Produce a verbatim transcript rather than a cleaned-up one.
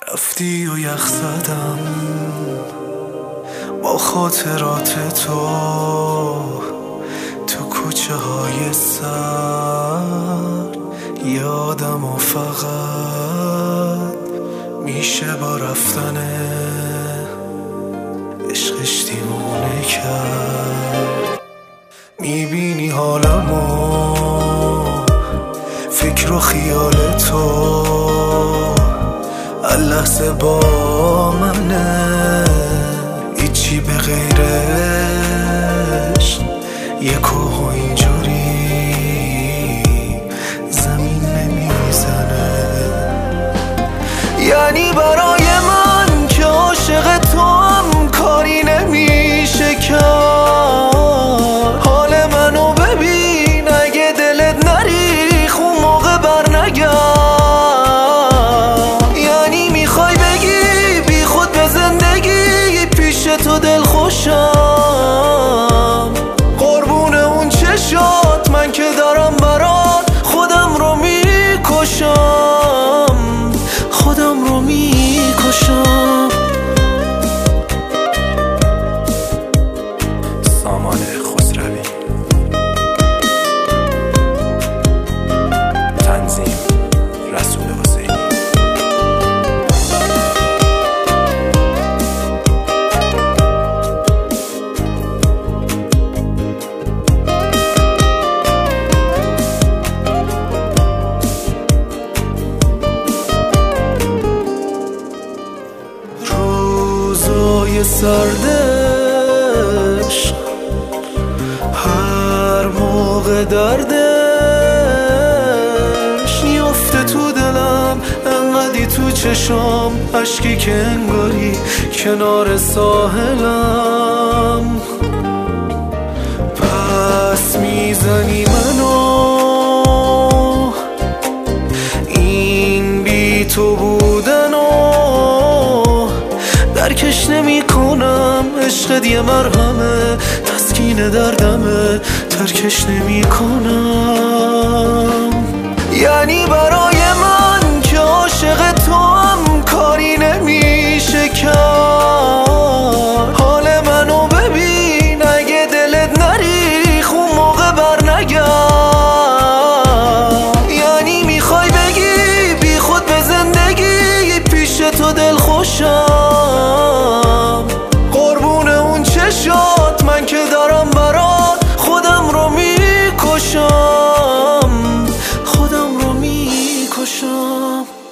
رفتی و یخ زدم با خاطرات تو تو کوچه های سر یادم و فقط میشه با رفتن عشقش دیوونه کرد. میبینی حالمو فکر و خیال تو لحظه با منه، هیچی به غیرش یه کوه اینجوری زمین نمیزنه. یعنی برای من که عاشق تو هم کاری نمیشه کرد. حال منو ببین اگه دلت نریخ اون موقع بر نگرد. تو دل خوشم قربون اون چشات من که دارم برات خودم رو میکشم خودم رو میکشم. سامان خسروی، تنظیم رسول حسینی. سردش هر موقع دردش میفته تو دلم، انقدی تو چشام اشکی که انگاری کنار ساحلم. پس میزنی منو این بی تو بودنو درکش نمی کنم. عشقت یه مرهمه تسکین دردمه ترکش نمی کنم. یعنی برای من که عاشق تو هم کاری نمیشه کرد. حال منو ببین اگه دلت نریخ اون موقع بر نگرد. یعنی میخوای بگی بی خود به زندگی پیش تو دل خوشم قربون اون چشات من که دارم برات خودم رو میکشم خودم رو میکشم.